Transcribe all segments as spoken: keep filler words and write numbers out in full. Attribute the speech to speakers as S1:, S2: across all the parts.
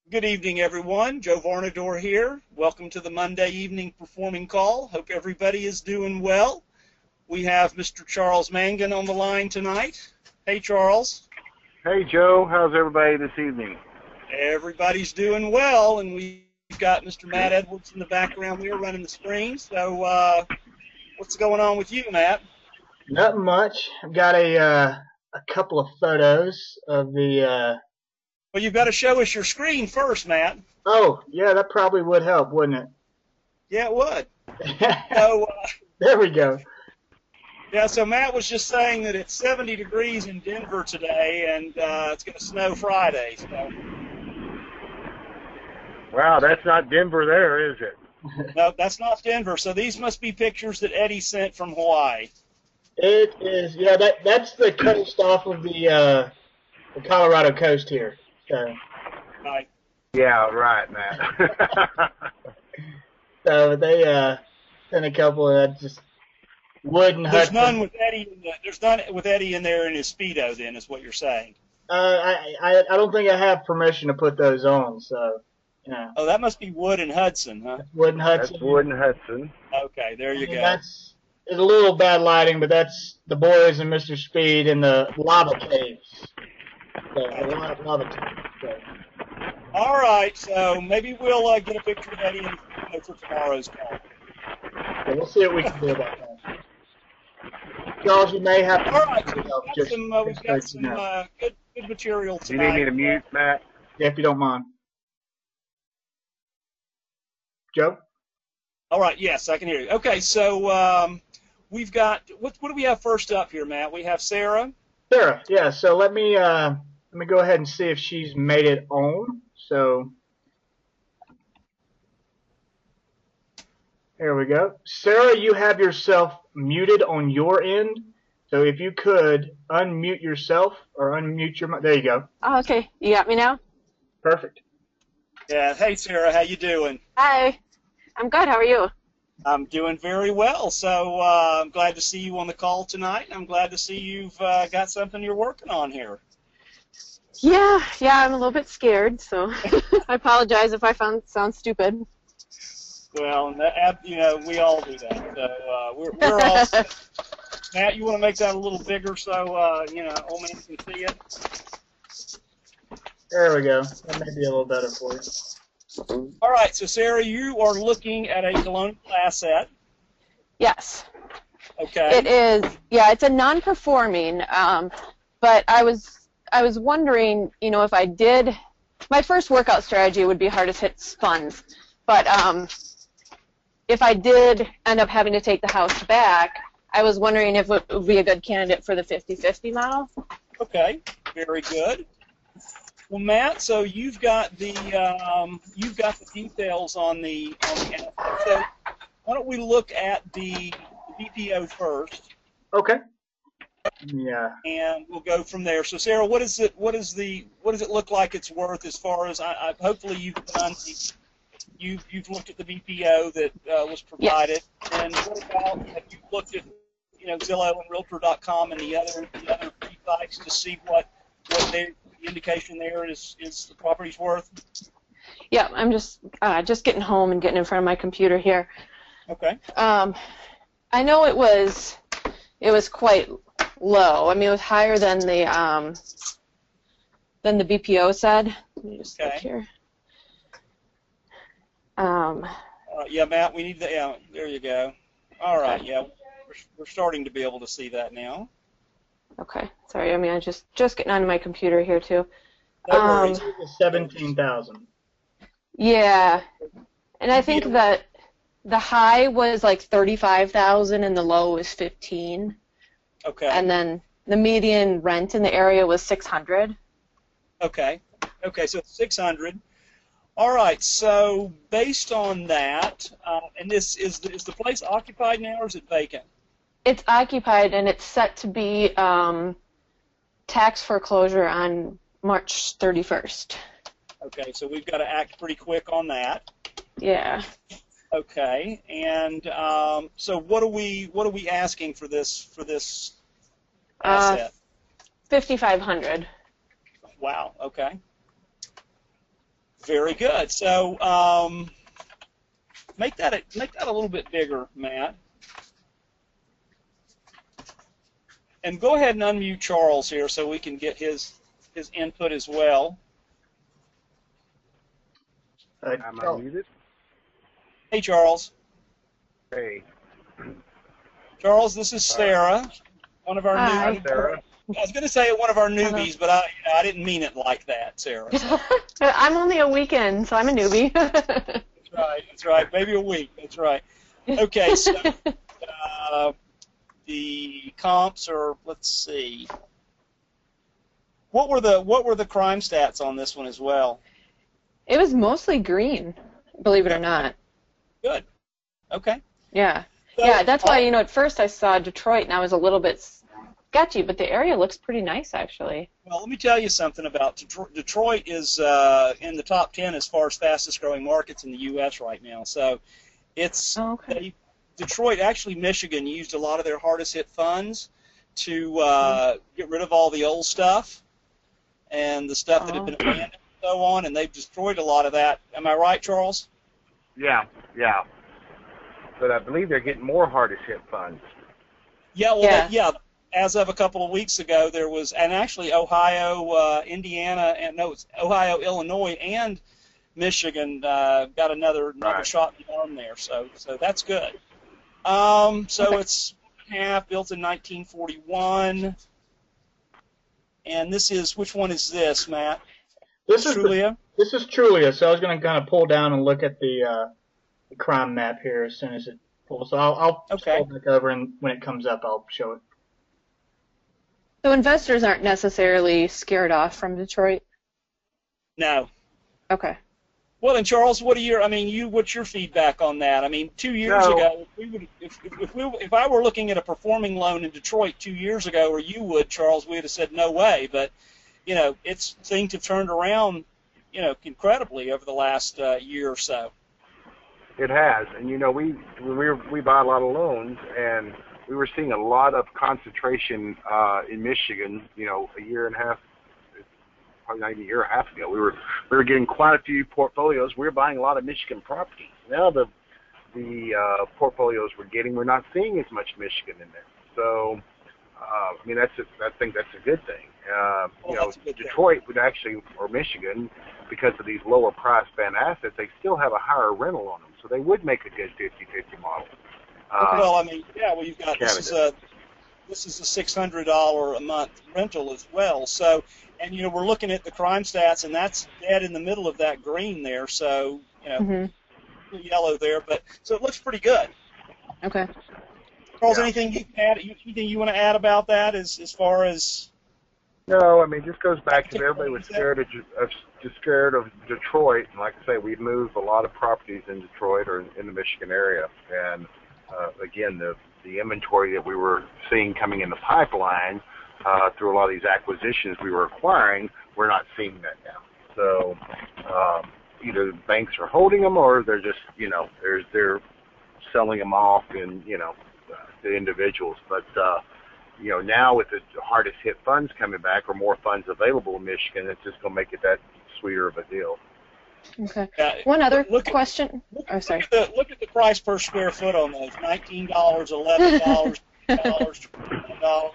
S1: Good evening, everyone. Joe Varnador here. Welcome to the Monday evening performing call. Hope everybody is doing well. We have Mister Charles Mangan on the line tonight. Hey, Charles.
S2: Hey, Joe. How's everybody this evening?
S1: Everybody's doing well, and we've got Mister Matt Edwards in the background there running the screen. So uh, what's going on with you, Matt?
S3: Nothing much. I've got a uh, a couple of photos of the. Uh...
S1: Well, you've got to show us your screen first, Matt.
S3: Oh, yeah, that probably would help, wouldn't it?
S1: Yeah, it would. so, uh,
S3: there we go.
S1: Yeah, so Matt was just saying that it's seventy degrees in Denver today, and uh, it's going to snow Friday. So.
S2: Wow, that's not Denver there, is it?
S1: No, that's not Denver. So these must be pictures that Eddie sent from Hawaii.
S3: It is, yeah, that that's the coast off of the, uh, the Colorado coast here. So.
S1: Right.
S2: Yeah, right, Matt.
S3: So they uh, sent a couple of that just wooden huts.
S1: There's none with Eddie. In the, there's none with Eddie in there in his Speedo. Then is what you're saying?
S3: Uh, I, I I don't think I have permission to put those on. So, yeah.
S1: Oh, that must be Wood and Hudson, huh?
S3: Wood and Hudson.
S2: That's Wood and Hudson.
S1: Okay, there you
S3: I mean,
S1: go.
S3: That's it's a little bad lighting, but that's the boys and Mister Speed in the lava caves. So, a lot of lava caves. So.
S1: All right, so maybe we'll uh, get a picture of Eddie and, you know, for tomorrow's call.
S3: So we'll see what we can do about that. Charles, you may have to.
S1: All right, so we've got
S3: just,
S1: some, uh, we've got some
S3: you know.
S1: uh, good, good material
S2: Do you
S1: tonight.
S2: need me to mute, Matt?
S3: Yeah, if you don't mind. Joe?
S1: All right, yes, I can hear you. Okay, so um, we've got, what, what do we have first up here, Matt? We have Sarah.
S3: Sarah, yeah, so let me uh, let me go ahead and see if she's made it on. So there we go. Sarah, you have yourself muted on your end. So if you could unmute yourself or unmute your mic. There you go.
S4: Oh, okay. You got me now?
S3: Perfect.
S1: Yeah, hey, Sarah, how you doing?
S4: Hi. I'm good. How are you?
S1: I'm doing very well. So uh, I'm glad to see you on the call tonight. I'm glad to see you've uh, got something you're working on here.
S4: Yeah, yeah, I'm a little bit scared, so I apologize if I found sound stupid.
S1: Well, that, you know, we all do that. So uh, we're, we're all set. Matt, you want to make that a little bigger so, uh, you know, old man can see it?
S3: There we go. That may be a little better for you.
S1: All right, so Sarah, you are looking at a colonial asset.
S4: Yes.
S1: Okay.
S4: It is, yeah, it's a non-performing, um, but I was I was wondering, you know, if I did, my first workout strategy would be hardest hit funds, but um, if I did end up having to take the house back, I was wondering if it would be a good candidate for the fifty fifty model.
S1: Okay, very good. Well, Matt, so you've got the um, you've got the details on the on the asset. So why don't we look at the B P O first?
S3: Okay. Yeah.
S1: And we'll go from there. So, Sarah, what is it? What is the? What does it look like it's worth as far as I, I hopefully you've done. The, you've you've looked at the B P O that uh, was provided.
S4: Yes.
S1: And what about have you looked at you know Zillow and Realtor dot com and the other the other free sites to see what what their the indication there is is the property's worth?
S4: Yeah, I'm just uh, just getting home and getting in front of my computer here.
S1: Okay.
S4: Um, I know it was it was quite low. I mean, it was higher than the um, than the B P O said. Let me just
S1: Okay.
S4: look here. Um,
S1: Uh, yeah, Matt, we need the. Yeah, there you go. All right. Yeah, we're, we're starting to be able to see that now.
S4: okay, sorry. I mean, I'm just just getting onto my computer here too.
S1: No
S4: Um,
S1: worries.
S3: Seventeen thousand.
S4: Yeah, and I think that the high was like thirty-five thousand and the low was fifteen.
S1: Okay.
S4: And then the median rent in the area was six hundred.
S1: Okay. Okay, so it's six hundred. All right, so based on that, uh, and this is the, is the place occupied now or is it vacant?
S4: It's occupied and it's set to be um, tax foreclosure on March thirty-first.
S1: Okay, so we've got to act pretty quick on that.
S4: Yeah.
S1: Okay, and um, so what are we what are we asking for this for this asset?
S4: Uh, fifty-five hundred.
S1: Wow. Okay. Very good. So um, make that a, make that a little bit bigger, Matt. And go ahead and unmute Charles here so we can get his his input as well.
S3: Uh,
S2: Am I unmuted?
S1: Hey, Charles.
S2: Hey.
S1: Charles, this is Sarah, one of our
S4: Hi.
S1: new.
S2: Sarah.
S1: I was going to say one of our newbies, but I I didn't mean it like that, Sarah.
S4: I'm only a weekend, so I'm a newbie.
S1: That's right. That's right. Maybe a week. That's right. Okay. So uh, the comps are. Let's see. What were the what were the crime stats on this one as well?
S4: It was mostly green, believe it or not.
S1: Good. Okay.
S4: Yeah.
S1: So,
S4: Yeah, that's why,
S1: uh,
S4: you know, at first I saw Detroit and I was a little bit sketchy, but the area looks pretty nice, actually.
S1: Well, let me tell you something about Detroit. Detroit is uh, in the top ten as far as fastest growing markets in the U S right now. So it's
S4: Oh, okay.
S1: they, Detroit, actually Michigan used a lot of their hardest hit funds to uh, get rid of all the old stuff and the stuff that had been abandoned and so on, and they've destroyed a lot of that. Am I right, Charles?
S2: Yeah, yeah. But I believe they're getting more hardest hit funds.
S1: Yeah, well,
S4: Yeah.
S1: They, yeah. As of a couple of weeks ago, there was, and actually Ohio, uh, Indiana, and no, it's Ohio, Illinois, and Michigan uh, got another another
S2: Right.
S1: shot in the arm there. So, so that's good. Um, so
S4: Okay.
S1: it's half built in nineteen forty-one, and this is which one is this, Matt?
S3: This is the,
S1: Trulia.
S3: this is Trulia, so I was going to kind of pull down and look at the, uh, the crime map here as soon as it pulls. So I'll, I'll
S1: Okay.
S3: scroll back over, and when it comes up, I'll show it.
S4: So investors aren't necessarily scared off from Detroit?
S1: No.
S4: Okay.
S1: Well, and Charles, what are your? I mean, you. What's your feedback on that? I mean, two years
S2: No.
S1: ago, if we would, if, if, if we, if I were looking at a performing loan in Detroit two years ago, or you would, Charles, we'd have said no way. But you know, it's things have turned around, you know, incredibly over the last uh, year or so.
S2: It has, and you know, we we we buy a lot of loans, and we were seeing a lot of concentration uh, in Michigan. You know, a year and a half, probably not even a year and a half ago, we were we were getting quite a few portfolios. We were buying a lot of Michigan properties. Now the the uh, portfolios we're getting, we're not seeing as much Michigan in there. So, uh, I mean, that's a, I think that's a good thing. Uh,
S1: Well,
S2: you know,
S1: that's a good thing.
S2: Detroit would actually, or Michigan, because of these lower price band assets, they still have a higher rental on them, so they would make a good fifty-fifty model. Uh,
S1: Well, I mean, yeah. Well, you've got this is a
S2: Candidate.
S1: this is a six hundred dollar a month rental as well. So, and you know, we're looking at the crime stats, and that's dead in the middle of that green there. So, you know,
S4: Mm-hmm.
S1: yellow there, but so it looks pretty good.
S4: Okay.
S1: Charles,
S2: Yeah.
S1: anything you can add? Anything you want to add about that as as far as?
S2: No, I mean, it just goes back to everybody was scared of, of just scared of Detroit, and like I say, we moved a lot of properties in Detroit or in, in the Michigan area, and uh, again, the the inventory that we were seeing coming in the pipeline uh, through a lot of these acquisitions we were acquiring, we're not seeing that now. So um, either the banks are holding them, or they're just, you know, they're they're selling them off, and you know, uh, the individuals, but. Uh, You know, now with the hardest hit funds coming back, or more funds available in Michigan, it's just going to make it that sweeter of a deal.
S4: Okay.
S1: Uh,
S4: One other
S1: look at-
S4: question.
S1: Look,
S4: Oh,
S1: look
S4: sorry.
S1: at the look at the price per square foot on those: nineteen dollars, eleven dollars, dollars, twenty dollars.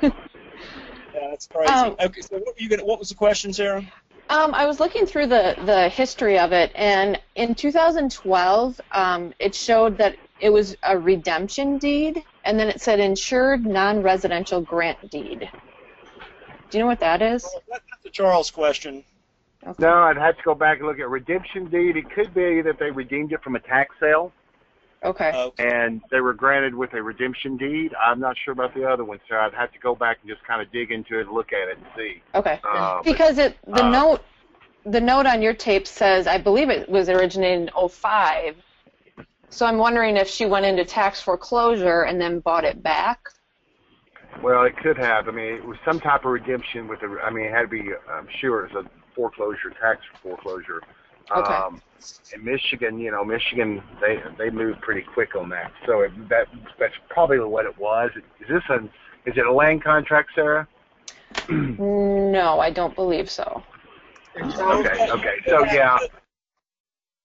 S1: Yeah, that's crazy.
S4: Um,
S1: okay, so what were you gonna? What was the question, Sarah?
S4: Um, I was looking through the, the history of it, and in two thousand twelve, um, it showed that it was a redemption deed, and then it said insured non-residential grant deed. Do you know what that is?
S1: Well, that, that's a Charles question.
S4: Okay.
S2: No, I'd have to go back and look at redemption deed. It could be that they redeemed it from a tax sale,
S4: Okay.
S1: Uh,
S2: and they were granted with a redemption deed. I'm not sure about the other one, so I'd have to go back and just kind of dig into it and look at it and see.
S4: Okay.
S2: Uh, but,
S4: Because it the
S2: uh,
S4: note the note on your tape says, I believe it was originated in oh five. So I'm wondering if she went into tax foreclosure and then bought it back.
S2: well, it could have. I mean, it was some type of redemption with a. I mean, it had to be. I'm sure it was a foreclosure, tax foreclosure.
S4: Okay.
S2: Um, in Michigan, you know, Michigan, they they moved pretty quick on that. So it, that that's probably what it was. Is this a is it a land contract, Sarah?
S4: No, I don't believe so.
S3: And Charles,
S2: Okay, okay. So yeah,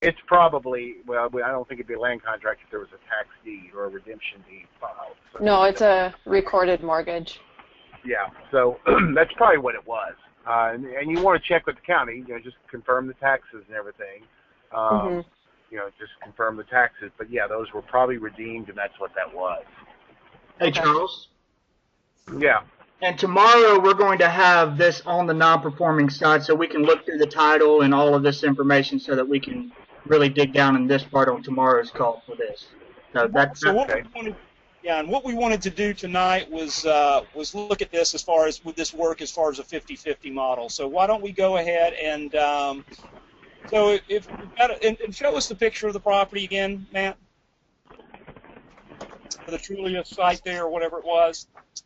S2: It's probably, well, I don't think it'd be a land contract if there was a tax deed or a redemption deed filed. So
S4: No, it's a recorded mortgage.
S2: Yeah, so that's probably what it was. Uh, and, and you want to check with the county, you know, just confirm the taxes and everything. Um,
S4: Mm-hmm.
S2: You know, just confirm the taxes. But yeah, those were probably redeemed, and that's what that was.
S3: Hey,
S4: Okay.
S3: Charles.
S2: Yeah.
S3: And tomorrow we're going to have this on the non-performing side so we can look through the title and all of this information so that we can really dig down in this part on tomorrow's call for this. So that's
S1: So what
S2: Okay.
S1: we wanted, yeah, and what we wanted to do tonight was uh, was look at this as far as would this work as far as a fifty fifty model. So why don't we go ahead and um, so if, if we've got a, and, and show us the picture of the property again, Matt, for the Trulia site there or whatever it was.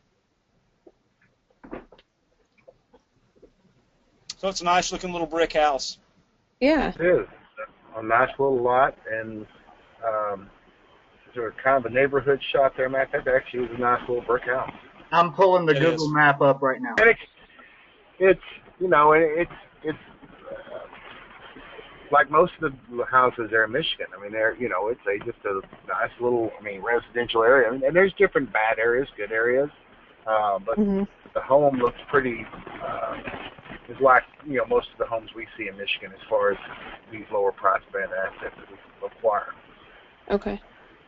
S1: So it's a nice looking little brick house.
S4: Yeah.
S2: It is a nice little lot, and um, is there kind of a neighborhood shot there, Matt? That actually was a nice little brick house.
S3: I'm pulling the
S1: It
S3: Google
S1: is.
S3: map up right now.
S2: And it's, it's you know, it's it's uh, like most of the houses there in Michigan. I mean, they're you know, it's a just a nice little, I mean, residential area. I mean, and there's different bad areas, good areas, uh, but
S4: Mm-hmm.
S2: the home looks pretty. Uh, is like you know most of the homes we see in Michigan as far as these lower price band assets that we acquire.
S4: Okay.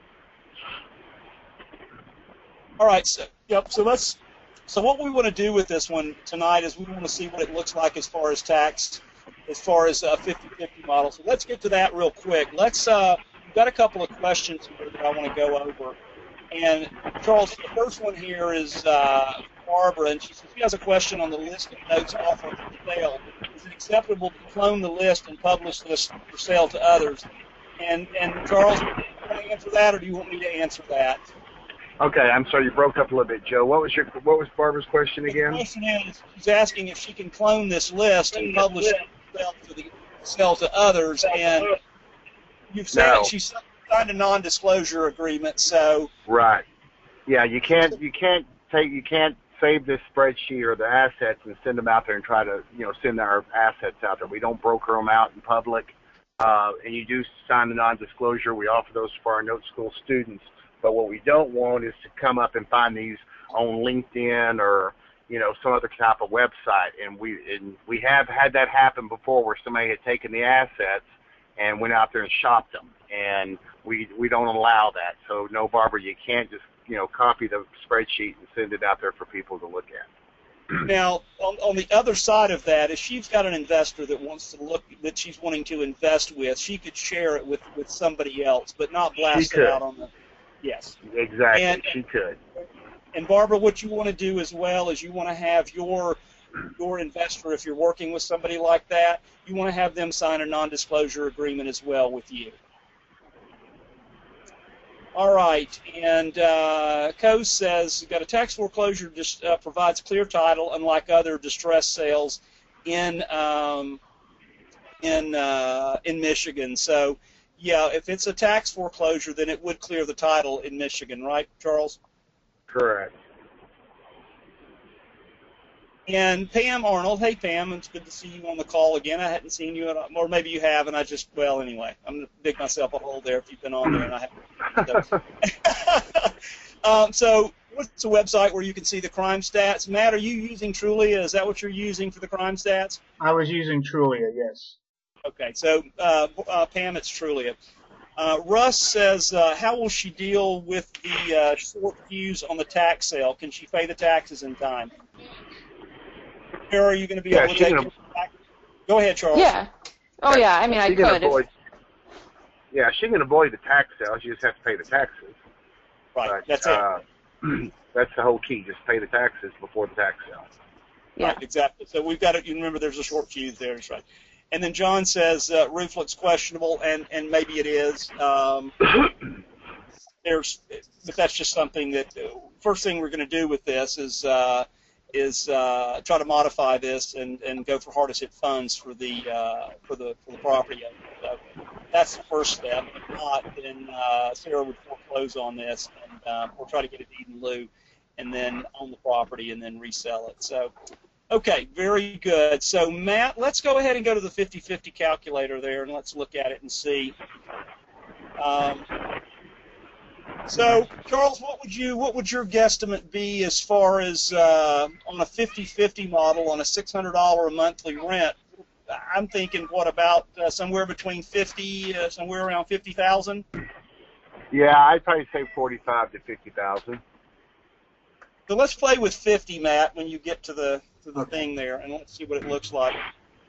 S1: All right. So, yep. So let's. So what we want to do with this one tonight is we want to see what it looks like as far as tax, as far as a fifty fifty model. So let's get to that real quick. Let's. Uh, we've got a couple of questions here that I want to go over. And Charles, the first one here is uh, Barbara, and she says she has a question on the list of notes offered for sale. Is it acceptable to clone the list and publish this for sale to others? And and Charles, do you want to answer that, or do you want me to answer that?
S2: Okay, I'm sorry you broke up a little bit, Joe. What was your what was Barbara's question
S1: The
S2: again?
S1: question is, she's asking if she can clone this list and publish it for sale to, the, sell to others. And you've said
S2: No.
S1: she's signed a non-disclosure agreement, so
S2: Right. Yeah, you can't you can't take you can't save this spreadsheet or the assets and send them out there and try to you know send our assets out there. We don't broker them out in public, uh, and you do sign the non-disclosure. We offer those for our note school students. But what we don't want is to come up and find these on LinkedIn or you know some other type of website. And we and we have had that happen before, where somebody had taken the assets and went out there and shopped them, and we we don't allow that. So no, Barbara, you can't just you know copy the spreadsheet and send it out there for people to look at.
S1: now on, on the other side of that, if she's got an investor that wants to look that she's wanting to invest with, she could share it with, with somebody else, but not blast
S2: could.
S1: it out on the. Yes.
S2: Exactly,
S1: And-
S2: she could.
S1: And Barbara, what you want to do as well is you want to have your your investor, if you're working with somebody like that, you want to have them sign a non-disclosure agreement as well with you. All right, and uh, Coase says, got a tax foreclosure just uh, provides clear title, unlike other distress sales in um, in uh, in Michigan. So, yeah, if it's a tax foreclosure, then it would clear the title in Michigan, right, Charles?
S2: Correct.
S1: And Pam Arnold, hey Pam, it's good to see you on the call again. I hadn't seen you, at, or maybe you have, and I just, well, anyway, I'm going to dig myself a hole there if you've been on there, and I haven't. um, so, what's the website where you can see the crime stats? Matt, are you using Trulia? Is that what you're using for the crime stats?
S3: I was using Trulia, yes.
S1: Okay, so uh, uh, Pam, it's Trulia. Uh, Russ says, uh, how will she deal with the uh, short fuse on the tax sale? Can she pay the taxes in time? Or are you going to be
S2: Yeah,
S1: able to
S2: she
S1: take
S2: can-
S1: your tax? Go ahead, Charles.
S4: Yeah. Oh yeah. I mean, I
S2: She can
S4: could.
S2: avoid.
S4: If,
S2: Yeah, she can avoid the tax sales. You just have to pay the taxes.
S1: Right,
S2: But,
S1: that's it.
S2: uh, that's the whole key. Just pay the taxes before the tax sale.
S4: yeah.
S1: Right, exactly. So we've got to, you remember there's a short fuse there, that's right. And then John says uh, roof looks questionable, and, and maybe it is. Um, there's, but that's just something that, uh, first thing we're going to do with this is uh, is uh, try to modify this and, and go for hardest hit funds for the uh, for the for the property owner. So that's the first step. If not, then uh, Sarah would foreclose on this, and uh, we'll try to get a deed in lieu, and then own the property and then resell it. So Okay, very good. So, Matt, let's go ahead and go to the fifty fifty calculator there, and let's look at it and see. Um, so, Charles, what would you what would your guesstimate be as far as uh, on a fifty fifty model on a six hundred dollars a monthly rent? I'm thinking, what about uh, somewhere between fifty, uh, somewhere around fifty thousand?
S2: Yeah, I'd probably say forty-five to fifty thousand.
S1: So let's play with fifty, Matt, when you get to the to the thing there, and let's see what it looks like.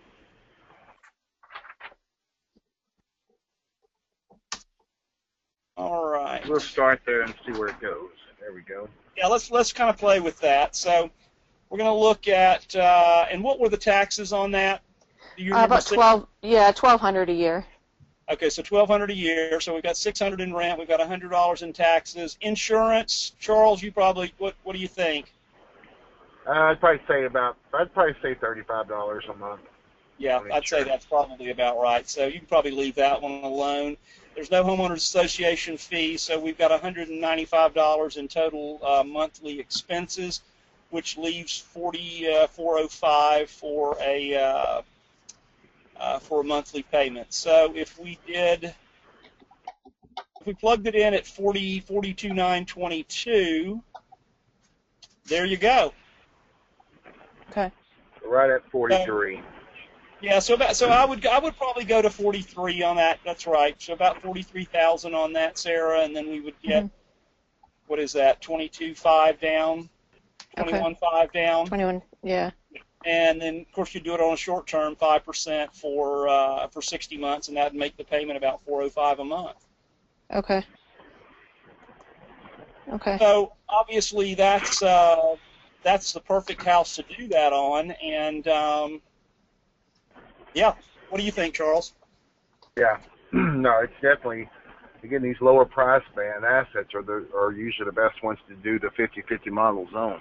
S1: All right.
S2: We'll start there and see where it goes. There we go.
S1: Yeah, let's let's kind of play with that. So we're going to look at uh, and what were the taxes on that? Do you
S4: Uh, about
S1: saying?
S4: twelve, yeah, twelve hundred a year.
S1: Okay, so twelve hundred a year. So we've got six hundred in rent. We've got a hundred dollars in taxes. Insurance, Charles, you probably what what do you think?
S2: Uh, I'd probably say about. I'd probably say thirty-five dollars a month.
S1: Yeah, I'd say that's probably about right. So you can probably leave that one alone. There's no homeowners association fee, so we've got one hundred ninety-five dollars in total uh, monthly expenses, which leaves forty-four oh five for a uh, uh, for a monthly payment. So if we did, if we plugged it in at forty, forty-two nine twenty-two, there you go.
S4: Okay.
S2: Right at forty-three.
S1: Yeah, so about so I would I would probably go to forty-three on that. That's right. So about forty-three thousand on that, Sarah, and then we would get
S4: Mhm.
S1: what is that? twenty-two five down, twenty-one five down,
S4: twenty-one, yeah.
S1: and then of course you do it on a short term, five percent for uh, for sixty months, and that'd make the payment about four oh five a month.
S4: Okay. Okay.
S1: So obviously that's uh, that's the perfect house to do that on, and um, yeah. What do you think, Charles?
S2: Yeah. No, it's definitely, again, these lower price band assets are the are usually the best ones to do the fifty fifty model zone.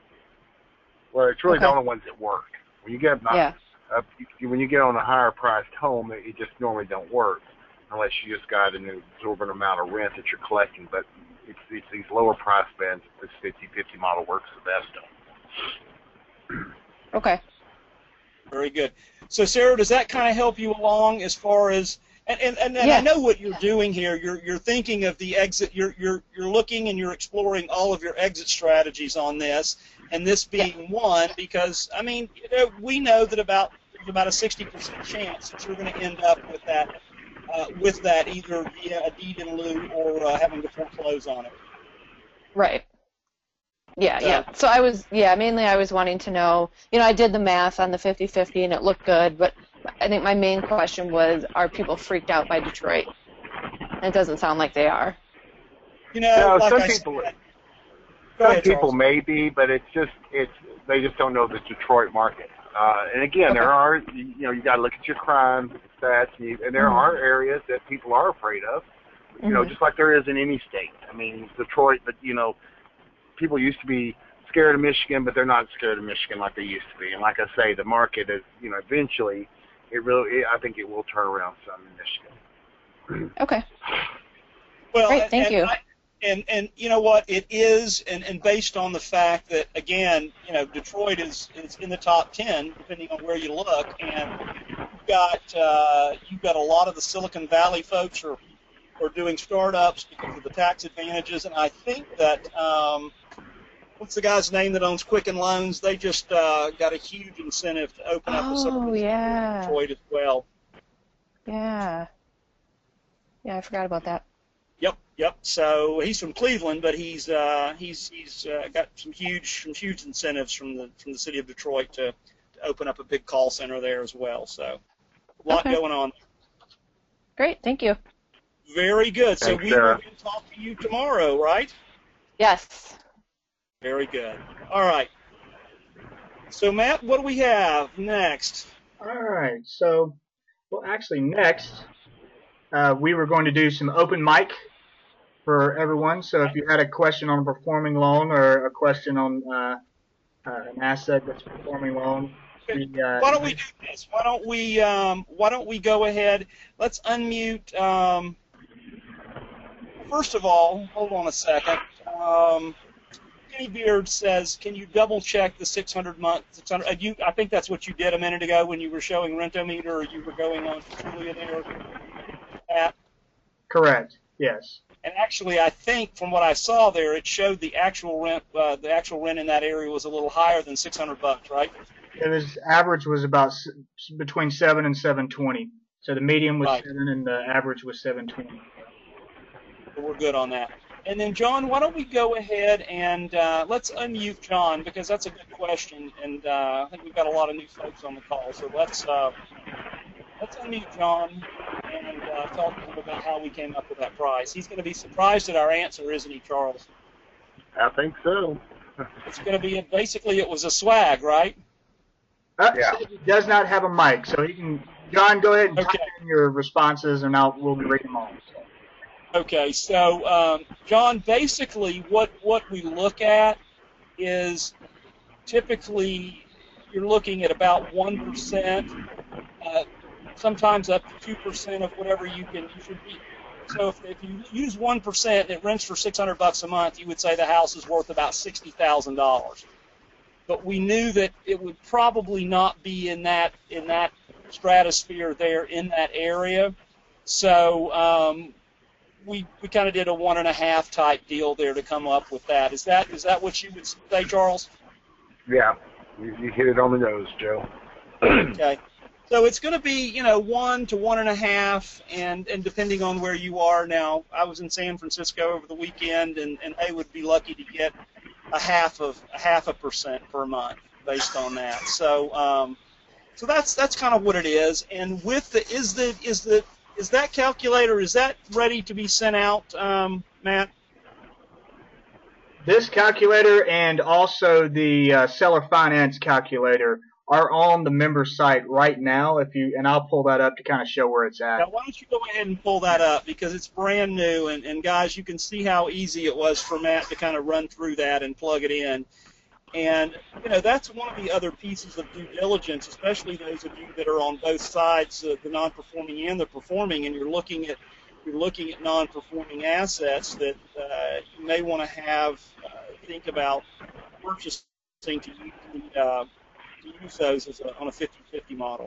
S2: Well, it's really
S4: Okay.
S2: the only ones that work. When you get
S4: Yeah.
S2: up, when you get on a higher priced home, it, it just normally don't work unless you just got an exorbitant amount of rent that you're collecting. But it's, it's these lower price bands this fifty fifty model works the best on.
S4: Okay.
S1: Very good. So, Sarah, does that kind of help you along as far as and and, and, and
S4: Yeah.
S1: I know what you're doing here. You're you're thinking of the exit. You're you're you're looking and you're exploring all of your exit strategies on this, and this being one because I mean, you know, we know that about there's about a sixty percent chance that you're going to end up with that uh, with that either via a deed in lieu or uh, having to foreclose on it.
S4: Right. Yeah,
S1: So-
S4: yeah. So I was, yeah, mainly I was wanting to know, you know, I did the math on the fifty fifty and it looked good, but I think my main question was, are people freaked out by Detroit? And it doesn't sound like they are.
S1: You know,
S2: No,
S1: like
S2: some
S1: I
S2: people-
S1: said, Go
S2: Some
S1: ahead,
S2: people
S1: Charles.
S2: may be, but it's just it's they just don't know the Detroit market. Uh, and again, there are you know you got to look at your crime stats, and, you, and there
S4: Mhm.
S2: are areas that people are afraid of. You know,
S4: Mhm.
S2: just like there is in any state. I mean, Detroit, but you know, people used to be scared of Michigan, but they're not scared of Michigan like they used to be. And like I say, the market is you know eventually it really it, I think it will turn around some in Michigan.
S4: Okay.
S1: Well,
S4: Great,
S1: and-
S4: thank
S1: and
S4: you.
S1: I, and and you know what it is, and, and based on the fact that again, you know, Detroit is, is in the top ten, depending on where you look, and you've got uh, you've got a lot of the Silicon Valley folks are are doing startups because of the tax advantages, and I think that um, what's the guy's name that owns Quicken Loans? They just uh, got a huge incentive to open up a
S4: Oh,
S1: suburban
S4: yeah.
S1: Detroit as well.
S4: Yeah. Yeah, I forgot about that.
S1: Yep, yep. So he's from Cleveland, but he's uh, he's he's uh, got some huge some huge incentives from the from the city of Detroit to, to open up a big call center there as well. So a lot
S4: Okay.
S1: going on.
S4: Great, thank you.
S1: Very good. So
S2: Thanks,
S1: we
S2: Sarah.
S1: will talk to you tomorrow, right?
S4: Yes.
S1: Very good. All right. So Matt, what do we have next?
S3: All right. So, well, actually, next, uh, we were going to do some open mic for everyone. So if you had a question on a performing loan or a question on uh, uh, an asset that's performing loan, we, uh,
S1: Why don't we do this? Why don't we um, Why don't we go ahead? Let's unmute. Um, first of all, hold on a second. Um, Skinny Beard says, can you double check the six hundred month? six hundred, uh, you, I think that's what you did a minute ago when you were showing Rentometer, or you were going on Julia there. At.
S3: Correct. Yes.
S1: And actually, I think from what I saw there, it showed the actual rent. Uh, the actual rent in that area was a little higher than six hundred bucks, right?
S3: It was average was about s- between seven and seven twenty. So the median was
S1: Right.
S3: seven, and the average was seven twenty.
S1: So we're good on that. And then, John, why don't we go ahead and uh, let's unmute John, because that's a good question, and uh, I think we've got a lot of new folks on the call. So let's uh, let's unmute John and uh, talk to him about how we came up with that price. He's going to be surprised at our answer, isn't he, Charles?
S2: I think so.
S1: It's going to be basically it was a swag, right?
S3: Uh,
S2: Yeah.
S3: He does not have a mic, so he can. John, go ahead and
S1: Okay.
S3: type in your responses, and I'll we'll read them all.
S1: Okay, so um, John, basically what what we look at is typically you're looking at about one percent, uh, sometimes up to two percent of whatever you can you should be. So if, if you use one percent, it rents for six hundred bucks a month. You would say the house is worth about sixty thousand dollars. But we knew that it would probably not be in that in that stratosphere there in that area. So um, we we kind of did a one and a half type deal there to come up with that. Is that is that what you would say, Charles?
S2: Yeah, you, you hit it on the nose, Joe.
S1: Okay. So it's going to be, you know, one to one and a half, and, and depending on where you are. Now, I was in San Francisco over the weekend, and, and they would be lucky to get a half of a half a percent per month based on that. So, um, so that's that's kind of what it is. And with the is the is the is that calculator is that ready to be sent out, um, Matt?
S3: This calculator and also the uh, seller finance calculator are on the member site right now. If you and I'll pull that up to kind of show where it's at.
S1: Now, why don't you go ahead and pull that up, because it's brand new, and, and guys, you can see how easy it was for Matt to kind of run through that and plug it in. And, you know, that's one of the other pieces of due diligence, especially those of you that are on both sides, uh, the non-performing and the performing, and you're looking at you're looking at non-performing assets that uh, you may want to have uh, think about purchasing to use, uh, to use those as a, on a fifty fifty model.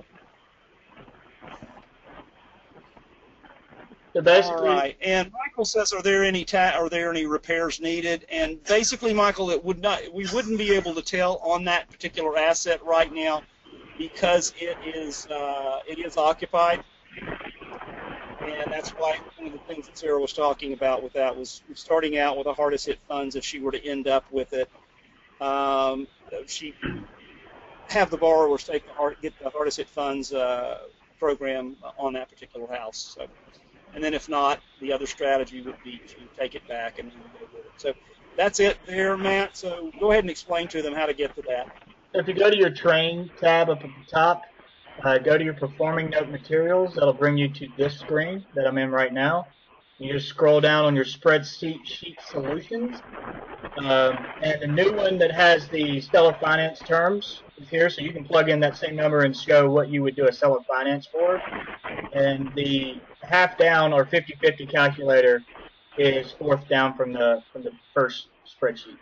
S3: So basically,
S1: All right. And Michael says, "Are there any ta- are there any repairs needed?" And basically, Michael, it would not. We wouldn't be able to tell on that particular asset right now because it is uh, it is occupied, and that's why one of the things that Sarah was talking about with that was starting out with the hardest hit funds. If she were to end up with it, um, she have the borrowers take the hard, get the hardest hit funds uh, program on that particular house. So. And then if not, the other strategy would be to take it back and go with it. So that's it there, Matt. So go ahead and explain to them how to get to that.
S3: if you go to your train tab up at the top, uh, go to your performing note materials. That'll bring you to this screen that I'm in right now. You just scroll down on your spreadsheet sheet solutions. Um, and the new one that has the seller finance terms is here, so you can plug in that same number and show what you would do a seller finance for. And the half down or fifty fifty calculator is fourth down from the from the first spreadsheet.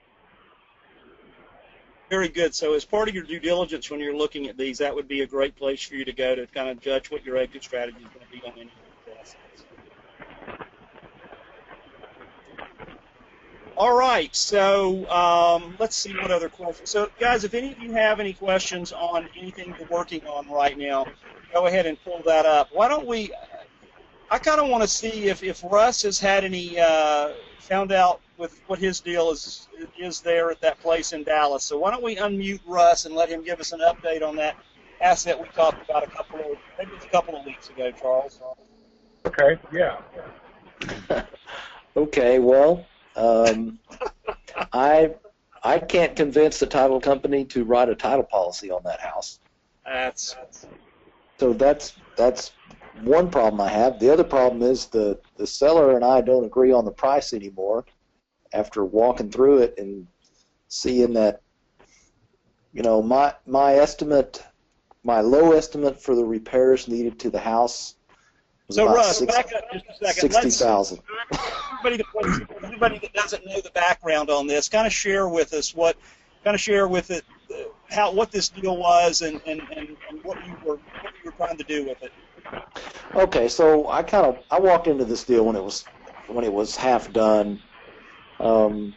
S1: Very good. So as part of your due diligence when you're looking at these, that would be a great place for you to go to kind of judge what your exit strategy is going to be on any of these assets. All right, so um, let's see what other questions. So, guys, if any of you have any questions on anything you're working on right now, go ahead and pull that up. Why don't we? I kind of want to see if, if Russ has had any uh, found out with what his deal is is there at that place in Dallas. So why don't we unmute Russ and let him give us an update on that asset we talked about a couple of maybe it's a couple of weeks ago, Charles.
S2: Okay, yeah.
S5: Okay, well. Um, I I can't convince the title company to write a title policy on that house.
S1: That's
S5: So that's that's one problem I have. The other problem is the the seller and I don't agree on the price anymore. After walking through it and seeing that, you know, my my estimate, my low estimate for the repairs needed to the house was
S1: So
S5: about
S1: Russ,
S5: six,
S1: back up just a second.
S5: sixty
S1: Let's,
S5: thousand.
S1: everybody, that, everybody that doesn't know the background on this, kind of share with us what, kind of share with it uh, how what this deal was and, and, and, and what you were what you were trying to do with it.
S5: Okay, so I kind of I walked into this deal when it was when it was half done. Um,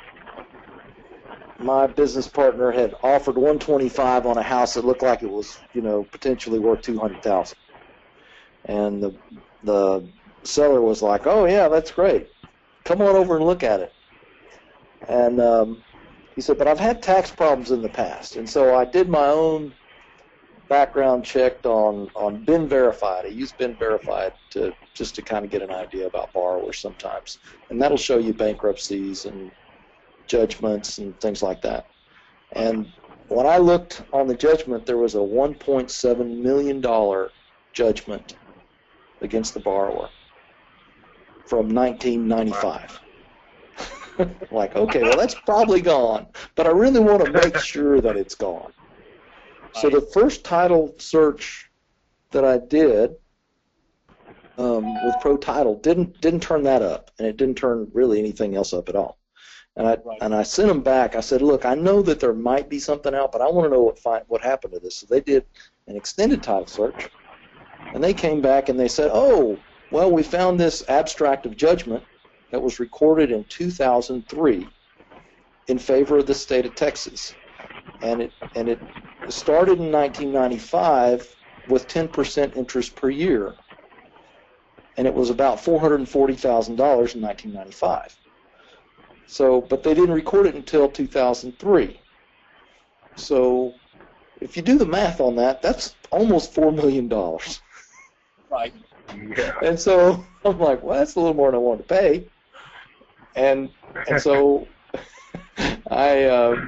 S5: my business partner had offered one twenty-five on a house that looked like it was, you know, potentially worth two hundred thousand, and the the seller was like, "Oh yeah, that's great. Come on over and look at it." And um, he said, "But I've had tax problems in the past," and so I did my own background checked on on Ben Verified. I use Ben Verified to just to kind of get an idea about borrowers sometimes, and that'll show you bankruptcies and judgments and things like that. And when I looked on the judgment, there was a one point seven million dollar judgment against the borrower from nineteen ninety-five. Like, okay, well that's probably gone, but I really want to make sure that it's gone. So the first title search that I did um, with Pro Title didn't didn't turn that up, and it didn't turn really anything else up at all. And I right. and I sent them back. I said, look, I know that there might be something out, but I want to know what fi what happened to this. So they did an extended title search, and they came back and they said, oh, well, we found this abstract of judgment that was recorded in two thousand three in favor of the state of Texas, and it and it started in nineteen ninety-five with ten percent interest per year, and it was about four hundred forty thousand dollars in nineteen ninety-five. So, but they didn't record it until two thousand three. So, if you do the math on that, that's almost four million dollars.
S1: Right.
S2: Yeah.
S5: And so I'm like, well, that's a little more than I wanted to pay. And and so I. Uh,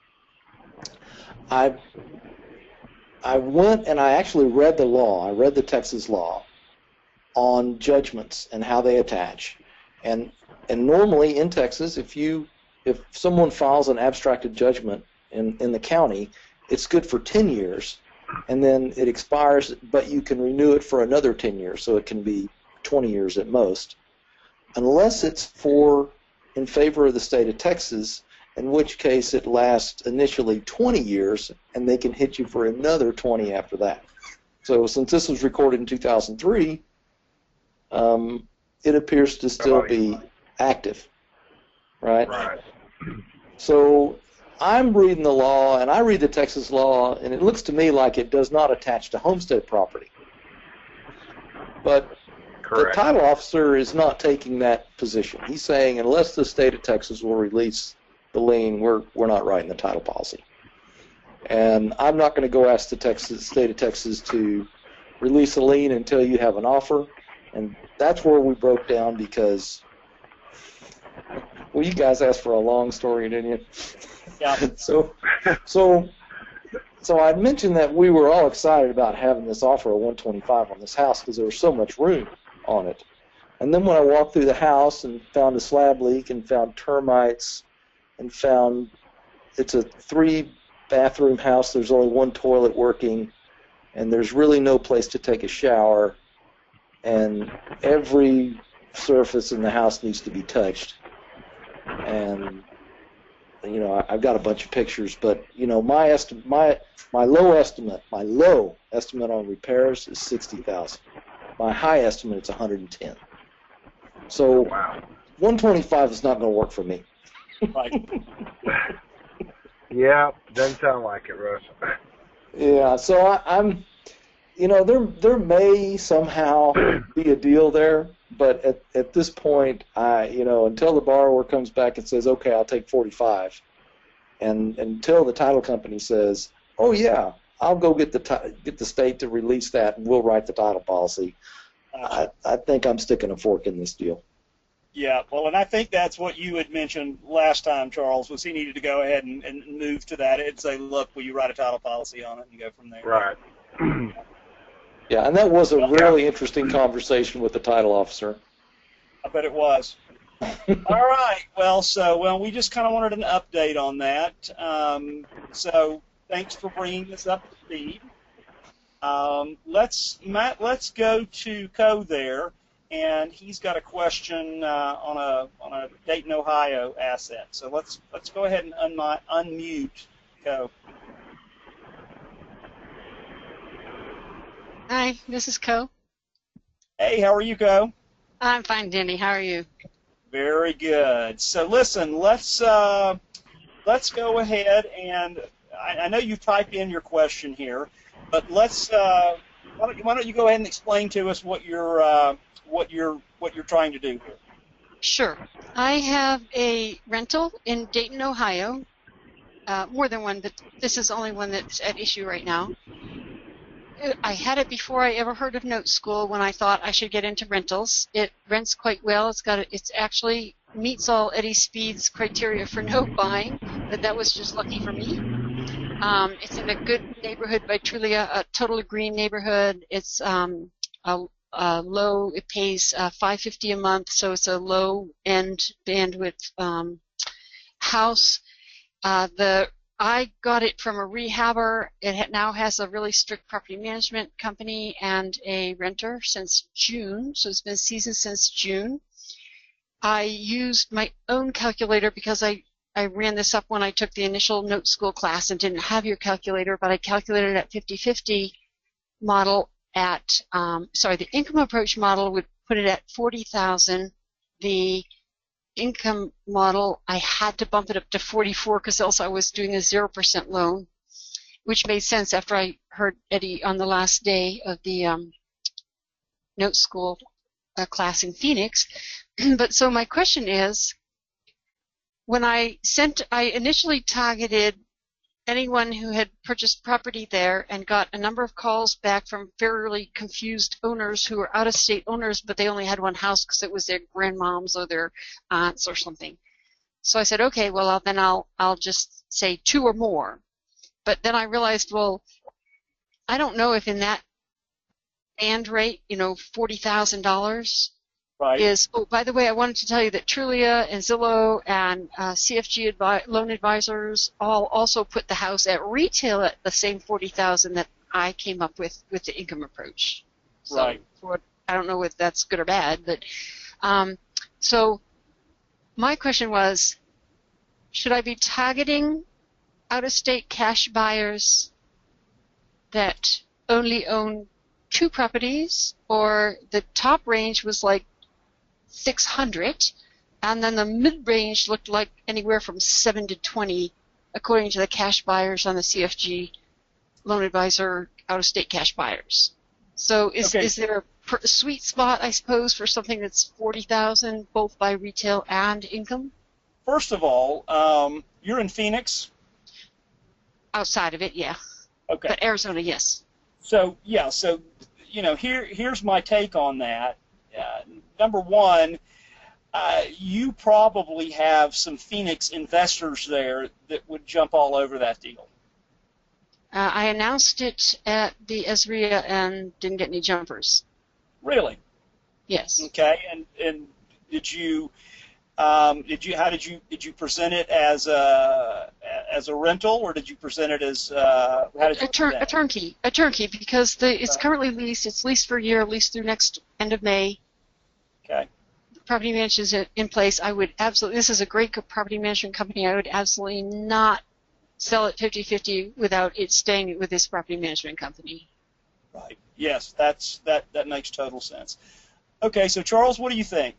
S5: I I went and I actually read the law. I read the Texas law on judgments and how they attach. And and normally in Texas, if you if someone files an abstracted judgment in, in the county, it's good for ten years, and then it expires, but you can renew it for another ten years, so it can be twenty years at most, unless it's for in favor of the state of Texas, in which case it lasts initially twenty years, and they can hit you for another twenty after that. So since this was recorded in two thousand three, um, it appears to still be active, right?
S2: Right.
S5: So I'm reading the law, and I read the Texas law, and it looks to me like it does not attach to homestead property. But
S2: Correct.
S5: the title officer is not taking that position. He's saying unless the state of Texas will release the lien, we're we're not writing the title policy. And I'm not going to go ask the Texas state of Texas to release a lien until you have an offer. And that's where we broke down because, well, you guys asked for a long story, didn't you?
S1: Yeah.
S5: so, so, so I mentioned that we were all excited about having this offer of one twenty-five on this house because there was so much room on it. And then when I walked through the house and found a slab leak and found termites and found it's a three-bathroom house, there's only one toilet working, and there's really no place to take a shower, and every surface in the house needs to be touched. And, you know, I've got a bunch of pictures, but, you know, my esti- my my low estimate, my low estimate on repairs is sixty thousand dollars. My high estimate is one hundred ten. So
S2: Wow.
S5: one twenty-five is not going to work for me.
S1: Right.
S2: Yeah, doesn't sound like it, Russ.
S5: Yeah, so I, I'm, you know, there there may somehow be a deal there, but at at this point, I, you know, until the borrower comes back and says, okay, I'll take forty-five, and until the title company says, oh yeah, I'll go get the ti- get the state to release that, and we'll write the title policy. I I think I'm sticking a fork in this deal.
S1: Yeah, well, and I think that's what you had mentioned last time, Charles, was he needed to go ahead and, and move to that and say, look, will you write a title policy on it and go from there?
S2: Right.
S5: Yeah, and that was a really interesting conversation with the title officer.
S1: I bet it was. All right, well, so well, we just kind of wanted an update on that. Um, so thanks for bringing this up to speed. Um, let's Matt. Let's go to Co there, and he's got a question uh, on a on a Dayton, Ohio asset. So let's let's go ahead and unmi- unmute Co.
S6: Hi, this is Co.
S1: Hey, how are you, Co?
S6: I'm fine, Danny. How are you?
S1: Very good. So listen, let's uh, let's go ahead and I, I know you typed in your question here, but let's uh, why, don't you, why don't you go ahead and explain to us what you're uh, what you're what you're trying to do here?
S6: Sure. I have a rental in Dayton, Ohio. Uh, more than one, but this is only one that's at issue right now. I had it before I ever heard of Note School when I thought I should get into rentals. It rents quite well. It's got a, it's actually meets all Eddie Speed's criteria for note buying, but that was just lucky for me. Um, it's in a good neighborhood by Trulia, a totally green neighborhood. It's um, a, a low. It pays uh, five fifty a month, so it's a low end bandwidth um, house. Uh, the I got it from a rehabber. It ha now has a really strict property management company and a renter since June, so it's been seasoned since June. I used my own calculator because I, I ran this up when I took the initial Note School class and didn't have your calculator, but I calculated at fifty fifty model at, um, sorry, the income approach model would put it at forty thousand. The income model, I had to bump it up to forty-four because else I was doing a zero percent loan, which made sense after I heard Eddie on the last day of the um, Note School uh, class in Phoenix. But so my question is, when I sent, I initially targeted anyone who had purchased property there and got a number of calls back from fairly confused owners who were out-of-state owners, but they only had one house because it was their grandmoms or their aunts or something. So I said, okay, well, I'll, then I'll, I'll just say two or more. But then I realized, well, I don't know if in that band rate, you know, forty thousand dollars
S1: Right.
S6: is, oh, by the way, I wanted to tell you that Trulia and Zillow and uh, C F G advi loan advisors all also put the house at retail at the same forty thousand that I came up with with the income approach. So
S1: Right.
S6: For, I don't know if that's good or bad, but um, so my question was, should I be targeting out-of-state cash buyers that only own two properties, or the top range was like six hundred, and then the mid-range looked like anywhere from seven to twenty, according to the cash buyers on the C F G loan advisor out-of-state cash buyers. So is,
S1: Okay.
S6: is there a per sweet spot, I suppose, for something that's forty thousand, both by retail and income?
S1: First of all, um, you're in Phoenix.
S6: Outside of it, yeah.
S1: Okay.
S6: But Arizona, yes.
S1: So yeah, so you know, here here's my take on that. Uh, number one, uh, you probably have some Phoenix investors there that would jump all over that deal.
S6: Uh, I announced it at the Esria and didn't get any jumpers.
S1: Really?
S6: Yes.
S1: Okay. And and did you um, did you how did you did you present it as a as a rental, or did you present it as uh, how did you
S6: A, tur
S1: present
S6: a
S1: it?
S6: turnkey, a turnkey, because the it's
S1: Right.
S6: currently leased. It's leased for a year, leased through next end of May.
S1: Okay.
S6: Property management is in place. I would absolutely. This is a great co- property management company. I would absolutely not sell it fifty fifty without it staying with this property management company.
S1: Right. Yes, that's that that makes total sense. Okay, so Charles, what do you think?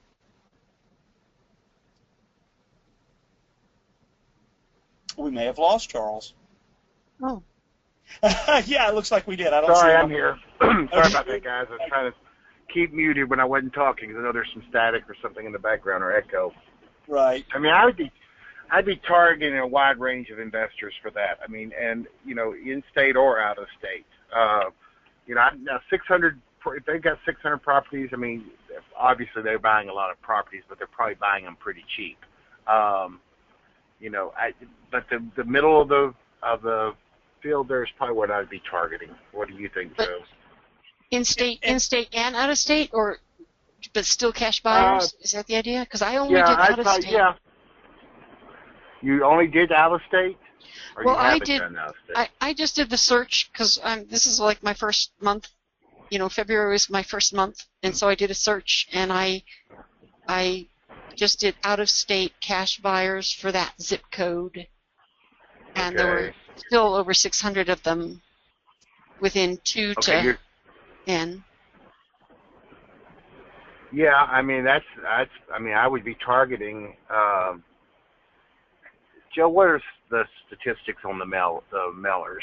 S1: We may have lost Charles.
S6: Oh.
S1: Yeah, it looks like we did. I don't
S2: Sorry,
S1: see
S2: I'm
S1: him.
S2: here. Sorry about that, guys. I was trying to keep muted when I wasn't talking because I know there's some static or something in the background or echo.
S1: Right.
S2: I mean, I would be, I'd be targeting a wide range of investors for that. I mean, and you know, in-state or out-of-state. Uh, you know, I- now six hundred. If they've got six hundred properties, I mean, obviously they're buying a lot of properties, but they're probably buying them pretty cheap. Um, you know, I, but the the middle of the of the field there is probably what I'd be targeting. What do you think,
S6: But-
S2: Joe?
S6: In-state,
S1: And-
S6: in-state and out-of-state, or but still cash buyers? Is that the idea? Because I only
S2: Yeah,
S6: did
S2: I'd
S6: out-of-state.
S2: probably, yeah. You only did out of state? Or
S6: Well,
S2: you
S6: I
S2: haven't
S6: did-
S2: done out of state?
S6: I, I just did the search because this is like my first month. You know, February was my first month, and so I did a search, and I I just did out-of-state cash buyers for that zip code, and there were
S2: Okay.
S6: still over six hundred of them within two
S2: Okay,
S6: to
S2: you're,
S6: ten.
S2: yeah, I mean, that's, that's, I mean, I would be targeting, um, Joe, what are the statistics on the mail, the mailers?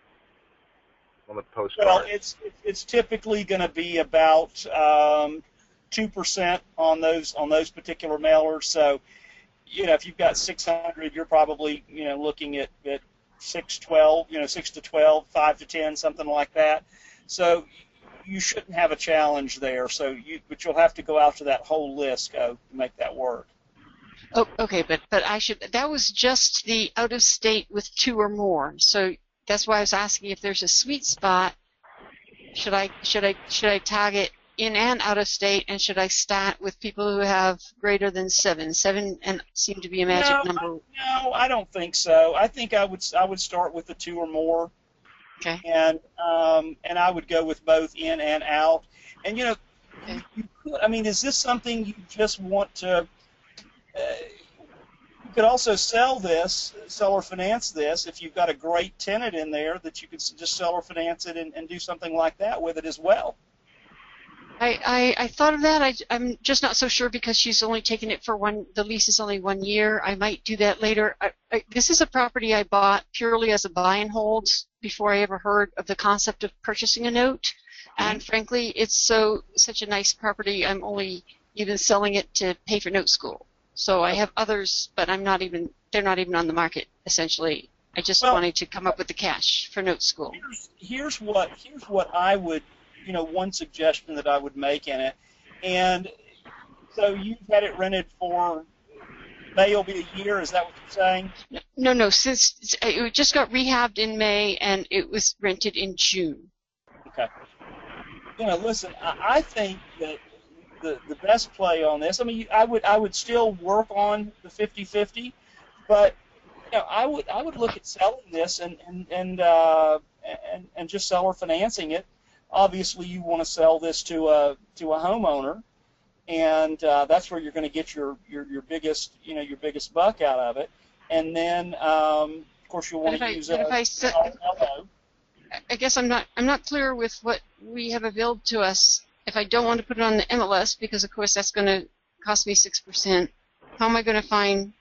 S2: On the postcard?
S1: Well, it's it's typically going to be about um, two percent on those on those particular mailers. So, you know, if you've got six hundred, you're probably you know looking at at six twelve, you know, six to twelve, five to ten, something like that. So you shouldn't have a challenge there. So you, but you'll have to go out to that whole list go to make that work.
S6: Oh, okay, but but I should. That was just the out-of-state with two or more. So that's why I was asking if there's a sweet spot. Should I should I should I target in and out of state, and should I start with people who have greater than seven? Seven and seem to be a magic
S1: no,
S6: number.
S1: No, I don't think so. I think I would I would start with the two or more.
S6: Okay.
S1: And um, and I would go with both in and out. And you know,
S6: Okay.
S1: you could. I mean, is this something you just want to? Uh, you could also sell this, sell or finance this if you've got a great tenant in there that you could s- just sell or finance it and, and do something like that with it as well.
S6: I, I, I thought of that. I, I'm just not so sure because she's only taken it for one. The lease is only one year. I might do that later. I, I, this is a property I bought purely as a buy and hold before I ever heard of the concept of purchasing a note. And frankly, it's so such a nice property. I'm only even selling it to pay for note school. So I have others, but I'm not even. They're not even on the market. Essentially, I just
S1: Well-
S6: wanted to come up with the cash for note school.
S1: Here's, here's what here's what I would, you know, one suggestion that I would make in it. And so you've had it rented for May will be a year. Is that what you're saying?
S6: No, no. Since it just got rehabbed in May and it was rented in June.
S1: Okay. You know, listen, I, I think that the the best play on this. I mean, I would I would still work on the fifty-fifty, but you know, I would I would look at selling this and and and uh, and, and just seller financing it. Obviously, you want to sell this to a to a homeowner, and uh, that's where you're going to get your, your your biggest you know your biggest buck out of it. And then, um, of course, you'll want
S6: But if
S1: to
S6: I-
S1: use
S6: but
S1: a
S6: if I se-
S1: L O.
S6: I guess I'm not I'm not clear with what we have available to us. If I don't want to put it on the M L S, because of course that's going to cost me six percent, how am I going to find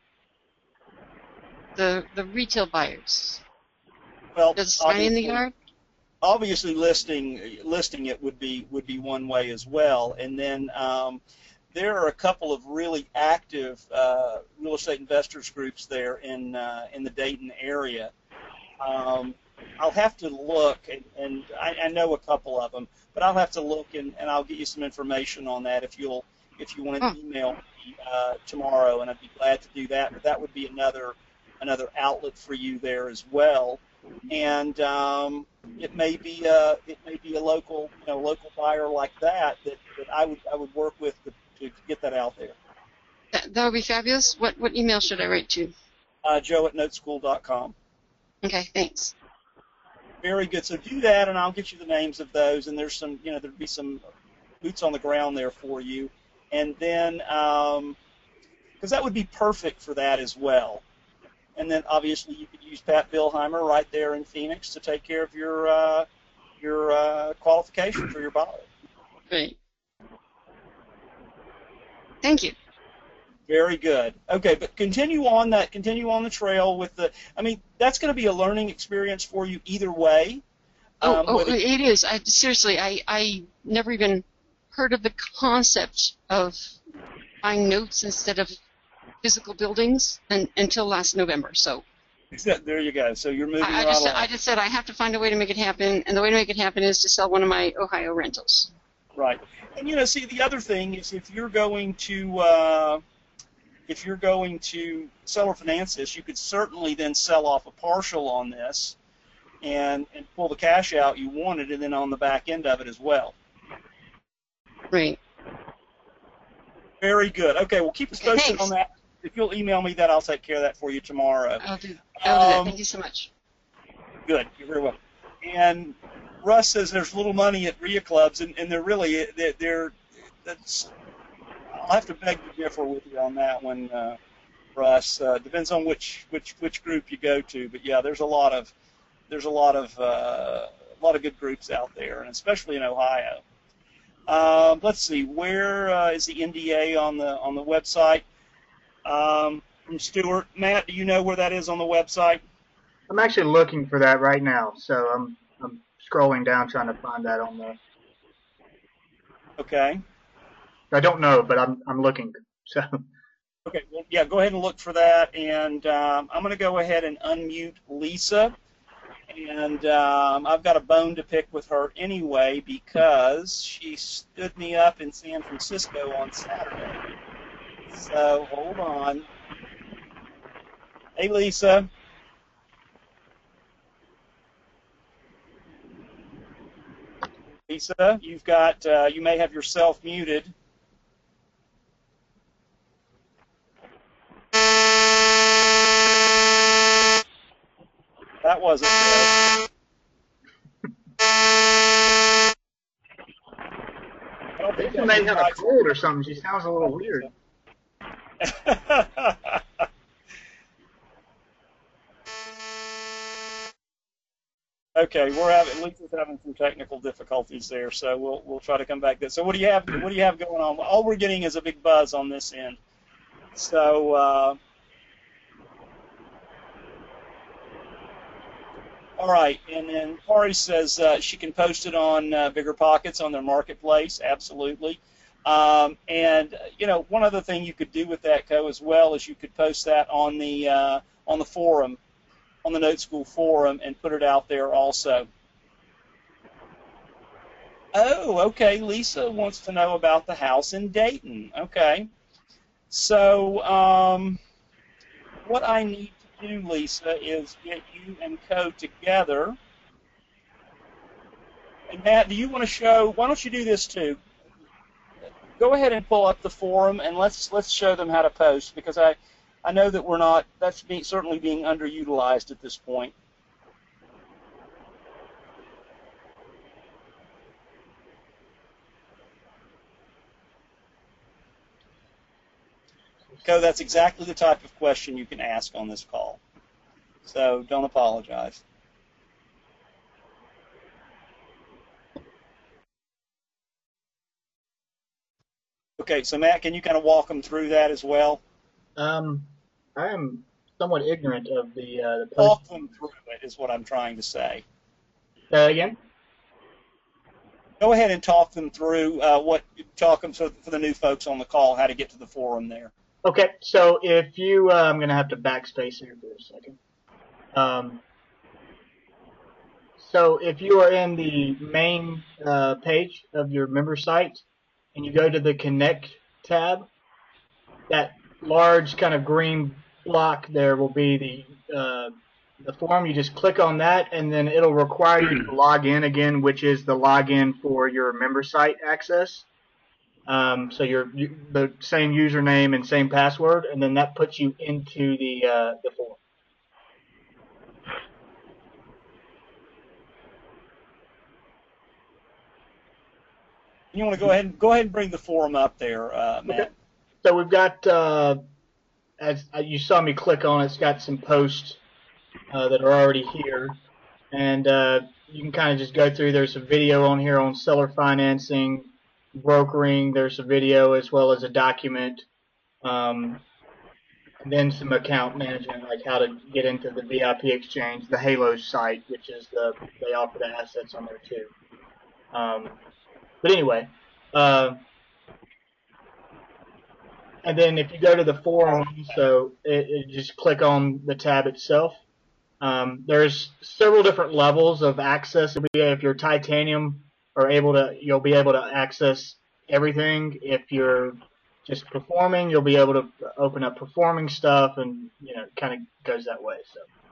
S6: the the retail buyers?
S1: Well,
S6: Does it sign in the
S1: obviously-
S6: yard?
S1: obviously listing listing it would be would be one way as well, and then um, there are a couple of really active uh, real estate investors groups there in uh, in the Dayton area. Um, I'll have to look, and, and I, I know a couple of them, but I'll have to look and, and I'll get you some information on that if you'll if you want to
S6: Oh.
S1: email me uh, tomorrow, and I'd be glad to do that. But that would be another another outlet for you there as well. And um, it may be a it may be a local you know local buyer like that that, that I would I would work with to, to get that out there.
S6: That, that would be fabulous. What what email should I write to?
S1: Uh, Joe at noteschool dot com.
S6: Okay, thanks.
S1: Very good. So do that, and I'll get you the names of those. And there's some you know there'd be some boots on the ground there for you. And then because um, that would be perfect for that as well. And then obviously you could use Pat Billheimer right there in Phoenix to take care of your uh, your uh, qualification for your buyer.
S6: Great. Thank you.
S1: Very good. Okay, but continue on that. Continue on the trail with the. I mean, that's going to be a learning experience for you either way.
S6: Oh,
S1: Um,
S6: oh
S1: whether-
S6: it is. I, seriously, I, I never even heard of the concept of buying notes instead of physical buildings and, until last November. So
S1: there you go. So you're moving
S6: I, I
S1: right
S6: just
S1: along.
S6: I just said I have to find a way to make it happen, and the way to make it happen is to sell one of my Ohio rentals.
S1: Right. And you know, see, the other thing is if you're going to uh, if you're going to sell or finance this, you could certainly then sell off a partial on this and, and pull the cash out you wanted, and then on the back end of it as well.
S6: Right.
S1: Very good. Okay, well, keep us
S6: Okay,
S1: posted
S6: thanks.
S1: on that. if you'll email me that, I'll take care of that for you tomorrow.
S6: I'll do, I'll do that.
S1: Um,
S6: Thank you so much.
S1: Good. You're very welcome. And Russ says there's little money at R I A clubs, and, and they're really they're, they're that's. I'll have to beg to differ with you on that one, uh, Russ. Uh, depends on which which which group you go to, but yeah, there's a lot of there's a lot of uh, a lot of good groups out there, and especially in Ohio. Um, let's see, where uh, is the N D A on the on the website? Um, from Stuart, Matt, do you know where that is on the website?
S3: I'm actually looking for that right now, so I'm I'm scrolling down trying to find that on there.
S1: Okay.
S3: I don't know, but I'm I'm looking. So.
S1: Okay. Well, yeah. Go ahead and look for that, and um, I'm going to go ahead and unmute Lisa. And um, I've got a bone to pick with her anyway because she stood me up in San Francisco on Saturday. So hold on. Hey, Lisa. Lisa, you've got, uh, you may have yourself muted. That wasn't good. I don't think
S3: She may have a cold or something. She sounds a little weird. Okay, we're having Lisa's having some technical difficulties there, so we'll we'll try to come back to that. So what do you have? What do you have going on? All we're getting is a big buzz on this end. So. Uh, All right, and then Kari says uh, she can post it on uh, Bigger Pockets on their marketplace. Absolutely. Um, and you know, one other thing you could do with that, Co, as well, is you could post that on the uh, on the forum, on the Note School forum, and put it out there also. Oh, okay. Lisa wants to know about the house in Dayton. Okay. So um, what I need to do, Lisa, is get you and Co together. And Matt, do you want to show? Why don't you do this too? Go ahead and pull up the forum, and let's let's show them how to post, because I I know that we're not. That's being, certainly being underutilized at this point. Co, that's exactly the type of question you can ask on this call. So don't apologize. Okay, so Matt, can you kind of walk them through that as well? Um, I am somewhat ignorant of the uh, the post.
S1: Walk them through it is what I'm trying to say.
S3: Uh, again?
S1: Go ahead and talk them through uh, what talk them so for the new folks on the call how to get to the forum there.
S3: Okay, so if you, uh, I'm going to have to backspace here for a second. Um, so if you are in the main uh, page of your member site and you go to the Connect tab, that large kind of green block there will be the uh, the forum. You just click on that, and then it'll require you to log in again, which is the login for your member site access. Um, so you're you, the same username and same password, and then that puts you into the uh, the forum.
S1: You want to go ahead and go ahead and bring the forum up there, uh, Matt.
S3: Okay. So we've got, uh, as you saw me click on it, it's got some posts uh, that are already here, and uh, you can kind of just go through. There's a video on here on seller financing, brokering. There's a video as well as a document, um, and then some account management, like how to get into the V I P exchange, the Halo site, which is the they offer the assets on there too. Um, but anyway, uh, and then if you go to the forum, so it, it just click on the tab itself. Um, there's several different levels of access. If you're titanium, are able to, you'll be able to access everything. If you're just performing, you'll be able to open up performing stuff, and you know, it kind of goes that way.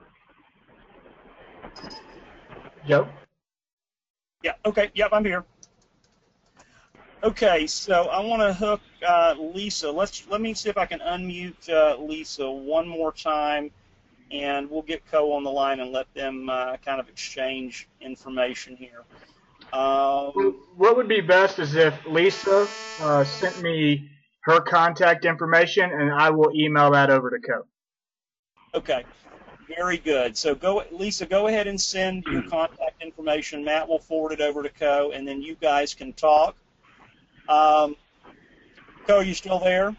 S3: So, Joe.
S1: Yeah. Okay. Yep. I'm here. Okay, so I want to hook uh, Lisa. Let's let me see if I can unmute uh, Lisa one more time, and we'll get Co on the line and let them uh, kind of exchange information here. Um,
S3: What would be best is if Lisa uh, sent me her contact information, and I will email that over to Co.
S1: okay, very good. So go, Lisa, go ahead and send your contact information. Matt will forward it over to Co, and then you guys can talk. Um, Co, are you still there?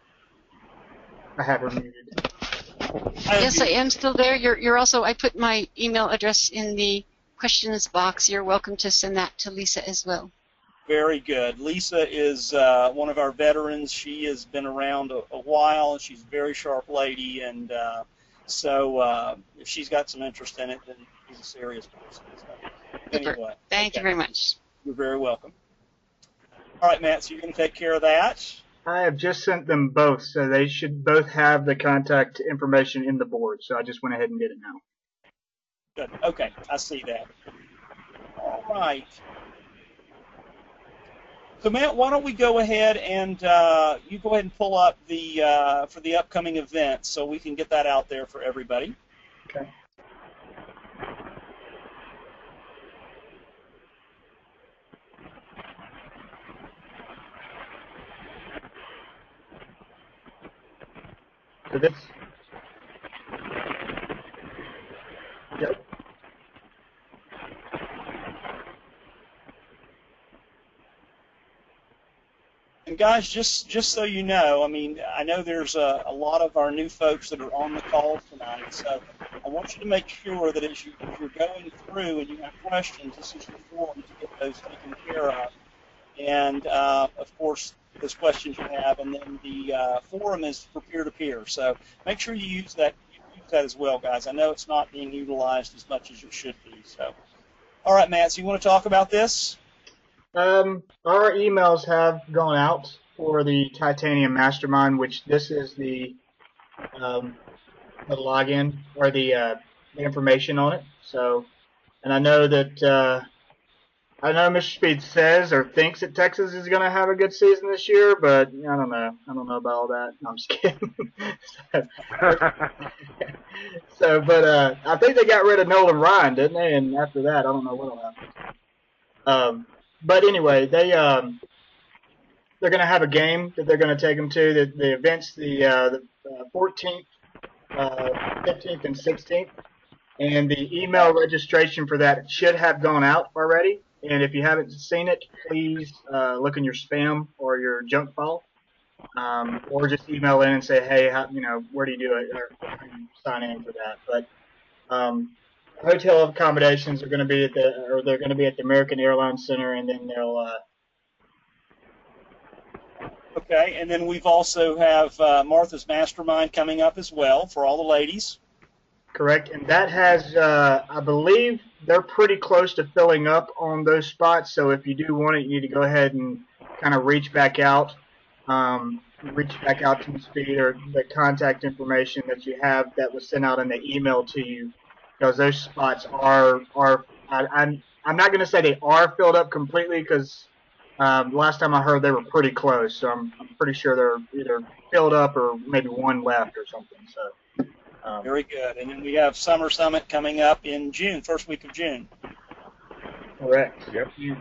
S3: I have her muted.
S6: Yes, I am still there. You're, you're also, I put my email address in the questions box. You're welcome to send that to Lisa as well.
S1: Very good. Lisa is uh, one of our veterans. She has been around a, a while, and she's a very sharp lady, and uh, so uh, if she's got some interest in it, then she's a serious person. So, anyway,
S6: Thank
S1: okay.
S6: you very much.
S1: You're very welcome. All right, Matt, so you're going to take care of that?
S3: I have just sent them both, so they should both have the contact information in the board. So I just went ahead and did it now.
S1: Good. Okay, I see that. All right. So, Matt, why don't we go ahead and uh, you go ahead and pull up the uh, for the upcoming event so we can get that out there for everybody.
S3: Okay. So this. Yep.
S1: And guys, just just so you know, I mean, I know there's a, a lot of our new folks that are on the call tonight, so I want you to make sure that as, you, as you're going through and you have questions, this is your forum to get those taken care of. And, uh, of course, those questions you have, and then the uh, forum is for peer-to-peer. So make sure you use that use that as well, guys. I know it's not being utilized as much as it should be. So, all right, Matt, so you want to talk about this?
S3: Um, our emails have gone out for the Titanium Mastermind, which this is the um, the login or the, uh, the information on it. So, and I know that uh, I know Mister Speed says or thinks that Texas is going to have a good season this year, but I don't know. I don't know about all that. No, I'm just kidding. so, so, but uh, I think they got rid of Nolan Ryan, didn't they? And after that, I don't know what'll happen. Um. But anyway, they um, they're going to have a game that they're going to take them to. The, the event's the, uh, the uh, fourteenth, uh, fifteenth, and sixteenth, and the email registration for that should have gone out already. And if you haven't seen it, please uh, look in your spam or your junk file, um, or just email in and say, hey, how, you know, where do you do it, or how do you sign in for that. But um, hotel accommodations are going to be at the, or they're going to be at the American Airlines Center, and then they'll. Uh,
S1: okay, and then we've also have uh, Martha's Mastermind coming up as well for all the ladies.
S3: Correct, and that has, uh, I believe, they're pretty close to filling up on those spots. So if you do want it, you need to go ahead and kind of reach back out, um, reach back out to Speed or the contact information that you have that was sent out in the email to you. Because those spots are, are I, I'm, I'm not going to say they are filled up completely because um, last time I heard they were pretty close. So I'm, I'm pretty sure they're either filled up or maybe one left or something. So um,
S1: very good. And then we have Summer Summit coming up in June, first week of June.
S3: Correct.
S2: Yep.
S3: You,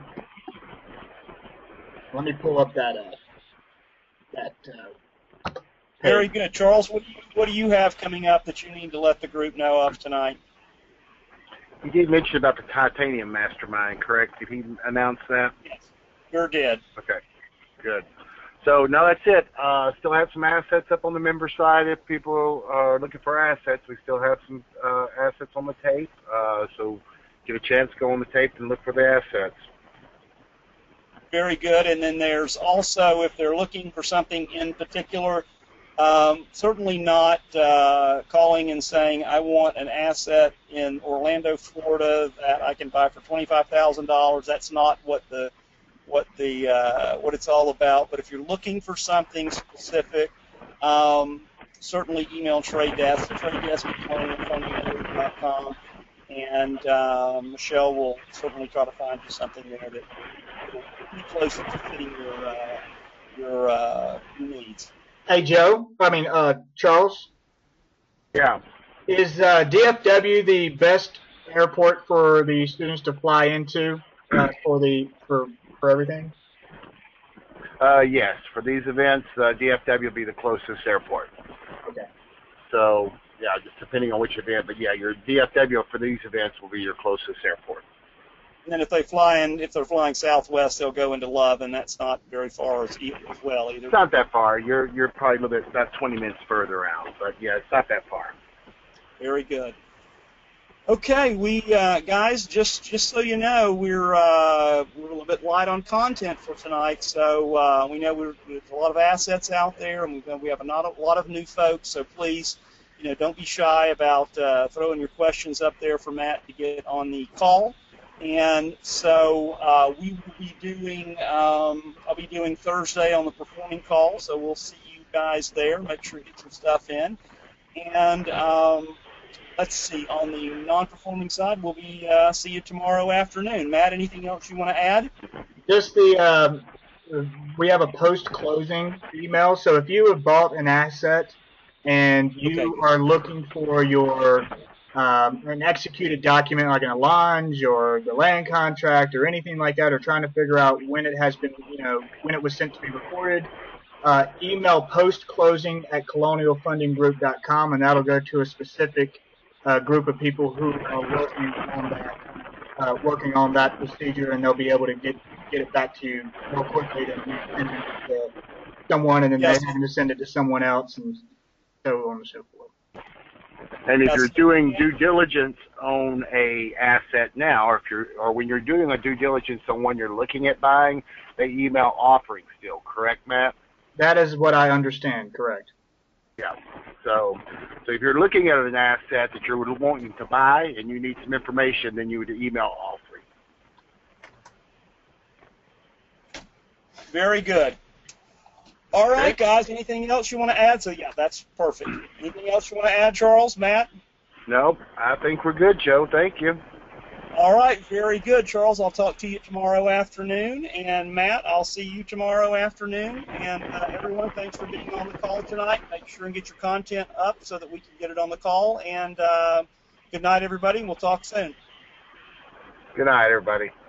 S3: let me pull up that uh, that. Uh,
S1: very good, Charles. What do, you, what do you have coming up that you need to let the group know of tonight?
S2: You did mention about the Titanium Mastermind, correct? Did he announce that?
S1: Yes, sure did.
S2: Okay, good. So, no, that's it. Uh, still have some assets up on the member side. If people are looking for assets, we still have some uh, assets on the tape. Uh, so get a chance to go on the tape and look for the assets.
S1: Very good. And then there's also, if they're looking for something in particular, Um, certainly not uh, calling and saying, I want an asset in Orlando, Florida that I can buy for twenty-five thousand dollars. That's not what the what the uh, what it's all about. But if you're looking for something specific, um, certainly email Trade Desk, trade desk at funding dot com, and uh, Michelle will certainly try to find you something there that will pretty close to fitting your uh, your, uh, your needs.
S3: Hey, Joe. I mean, uh, Charles.
S2: Yeah.
S3: Is uh, D F W the best airport for the students to fly into uh, for the for for everything?
S2: Uh, yes, for these events, uh, D F W will be the closest airport.
S3: Okay.
S2: So, yeah, just depending on which event, but yeah, your D F W for these events will be your closest airport.
S1: And then if they fly in, if they're flying Southwest, they'll go into Love, and that's not very far as, e- as well either.
S2: It's not that far. You're you're probably a little bit about twenty minutes further out, but yeah, it's not that far.
S1: Very good. Okay, we uh, guys, just just so you know, we're uh, we're a little bit light on content for tonight. So uh, we know we're, there's a lot of assets out there, and we we have a lot of, a lot of new folks. So please, you know, don't be shy about uh, throwing your questions up there for Matt to get on the call. And so uh, we will be doing, um, I'll be doing Thursday on the performing call. So we'll see you guys there. Make sure you get your stuff in. And um, let's see, on the non-performing side, we'll be uh, see you tomorrow afternoon. Matt, anything else you want to add?
S3: Just the um, we have a post-closing email. So if you have bought an asset and you
S1: Okay.
S3: are looking for your um, an executed document like an allonge or the land contract or anything like that, or trying to figure out when it has been, you know, when it was sent to be recorded, uh, email post-closing at colonial funding group dot com, and that'll go to a specific uh, group of people who are working on that, uh, working on that procedure, and they'll be able to get get it back to you more quickly than you send it to someone and then
S1: Yes.
S3: they having to send it to someone else, and so on and so forth.
S2: And if
S1: Yes.
S2: you're doing due diligence on a asset now, or if you're, or when you're doing a due diligence on one you're looking at buying, they email offering still, correct, Matt?
S3: That is what I understand, correct.
S2: Yeah. So, so if you're looking at an asset that you're wanting to buy and you need some information, then you would email offering.
S1: Very good. All right, guys, anything else you want to add? So, yeah, that's perfect. Anything else you want to add, Charles, Matt?
S2: Nope. I think we're good, Joe. Thank you.
S1: All right, very good, Charles. I'll talk to you tomorrow afternoon. And, Matt, I'll see you tomorrow afternoon. And, uh, everyone, thanks for being on the call tonight. Make sure and get your content up so that we can get it on the call. And uh, good night, everybody. We'll talk soon.
S2: Good night, everybody.